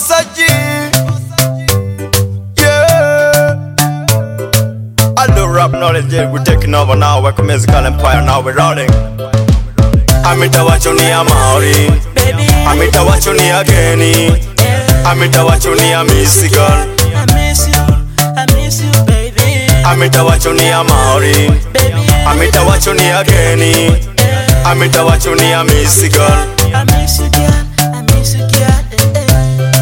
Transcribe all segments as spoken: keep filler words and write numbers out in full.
Bossa G. Yeah. I do rap knowledge, we're taking over now. We're a musical empire, now we're rolling. Amita wachoni ya Maori, Amita wachoni ya Geni, Amita wachoni ya Missy girl. I miss you, I miss you, baby. Amita wachoni ya Maori, Amita wachoni ya Geni, Amita wachoni ya Missy girl. I miss you, girl. I miss you, girl. Eh, eh.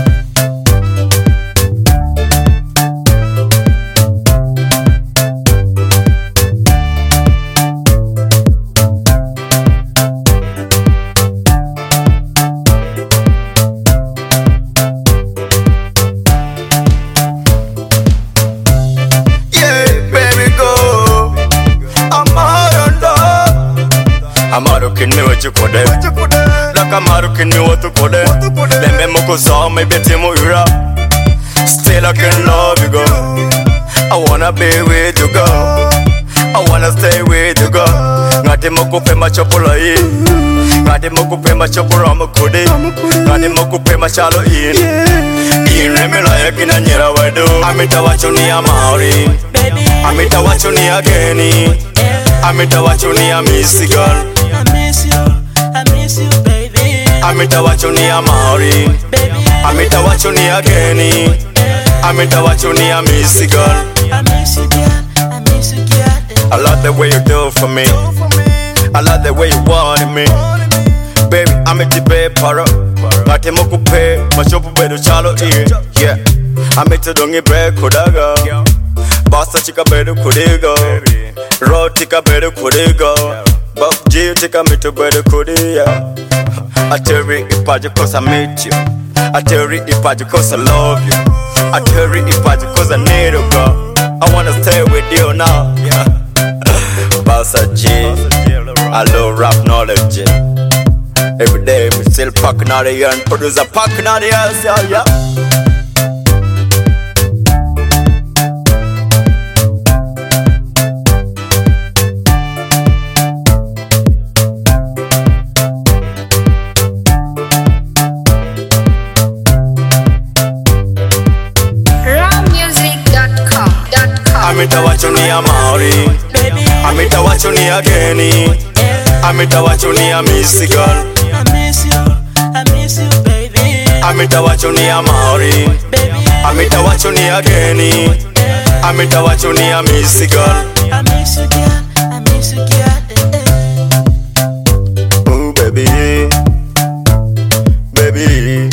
Amarukin me what you could like Amarukin me what you could Let me moko saw my betty mura. Still I can love you, girl. I wanna be with you, girl. I wanna stay with you, girl. Ngati moko pe machopola yi Ngati moko pe machopora mokode Ngati moko pe machalo in In remela yakina nyera wado Amita wachoni ya Maori, Amita wachoni ya Geni, Amita wachoni ya Missy girl. I miss you, I miss you, baby. Amita wachoni ya Maori, Amita wachoni ya Geni, Amita wachoni ya Missy girl. I miss you, girl. I miss you, girl. I love the way you do for me. I love the way you want me. Baby, I'm a tipe para. Ngati moku pe, machopu bedu chalo in. Yeah, I'm a tidongi bre kodaga. Basta chika bedu kudiga. Roti ka bedu kudiga. But G take a me to better kudiya. I tell you if I just cause I met you. I tell you if I just cause I love you. I tell you if I just cause I need you, girl. I wanna stay with you now. Bossa G, I love rap knowledge. Every day we still packing out the year and produce a packing out the year, yeah, yeah. Amita wachoni ya Maori, Amita wachoni ya Geni, Amita wachoni ya Missy girl. I miss you, I miss you, baby. Amita wachoni ya Maori, Amita wachoni ya Geni, Amita wachoni ya Missy girl. I miss you, girl. I miss you, girl. Eh, eh. Ooh, baby, baby.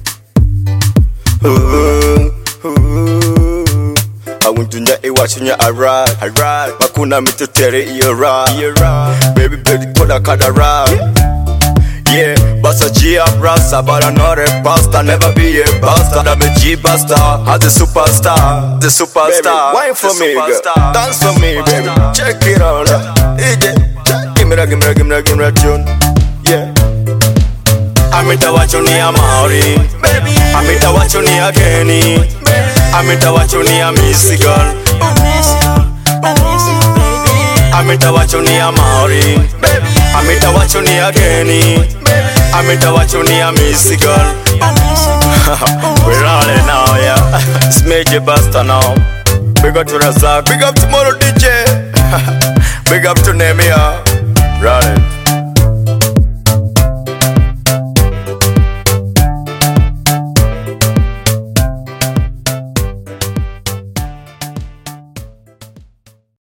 Ooh, ooh. I want to know you watching you alright, alright. Makuna mito tere iyo right, baby, baby, koda kada right. Yeah, Bossa G up rasta, but I'm not a bastard. Never be a bastard. I'm a G bastard, I'm the superstar, the superstar. Baby, wine for me, girl. Dance for me, baby. Check it out, D J. Give me that, give me that, give me that, give me that tune. Yeah. Amita wachoni ya Maori, Amita wachoni ya Geni, Amita wachoni ya Missy girl. I miss you, I miss you, baby. Amita wachoni ya Maori, Amita wachoni ya Geni, Amita wachoni ya Missy girl. I miss you. We're rolling now, yeah. It's Major Buster now. Big up to Razak, big up to Moro D J. Big up to Nemia. Rolling.